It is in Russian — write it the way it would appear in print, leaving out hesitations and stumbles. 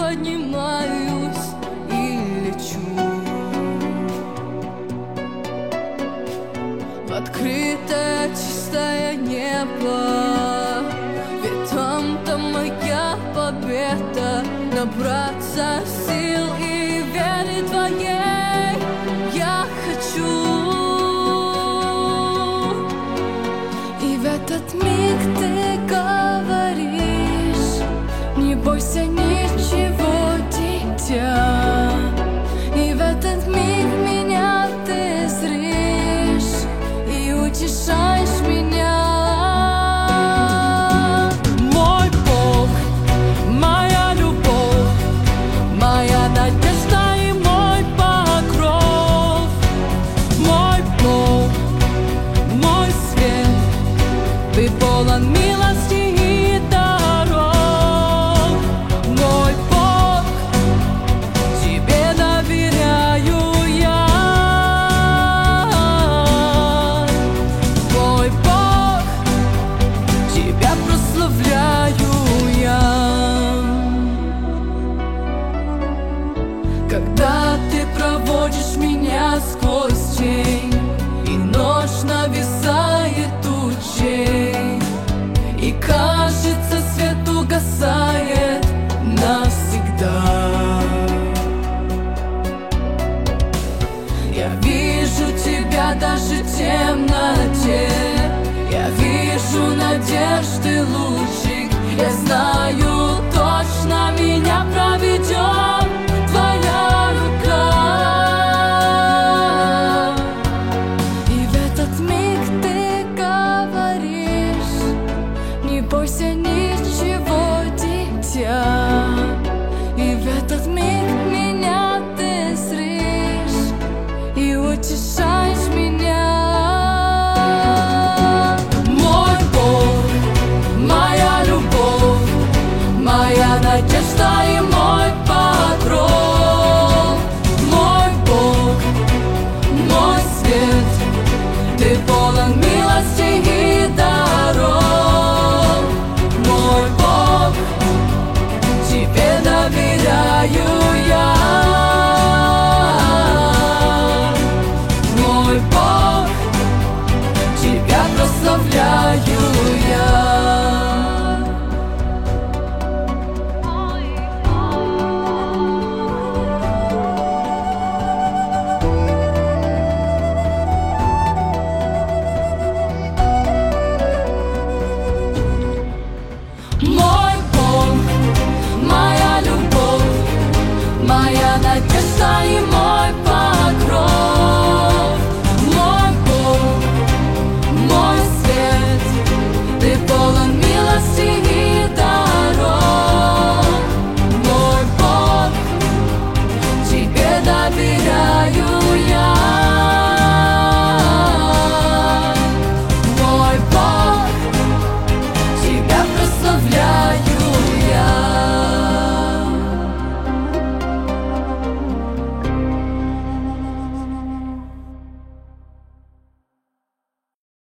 поднимаюсь и лечу в открытое чистое небо, ведь там-то моя победа. Набраться сил и веры твоей я хочу. И в этот миг ты говоришь: не бойся ничего, дитя. И в этот миг меня ты зришь и утешаешь меня. Мой Бог, моя любовь, моя надежда и мой покров. Мой Бог, мой свет, ты полон милости и даров. Мой Бог, тебе доверяю я. Мой Бог, тебя прославляю я. Когда ты проводишь меня сквозь тень, и ночь нависает тучей, и кажется, свет угасает навсегда. Я вижу тебя даже в темноте, я вижу надежды лучик. Я знаю, точно меня проведет твоя рука. И в этот миг ты говоришь: не бойся ничего, дитя. И в этот миг меня ты зришь и утешаешь меня. Мой Бог, моя любовь, моя надежда и мой покров. Мой Бог, мой свет, ты полон милости и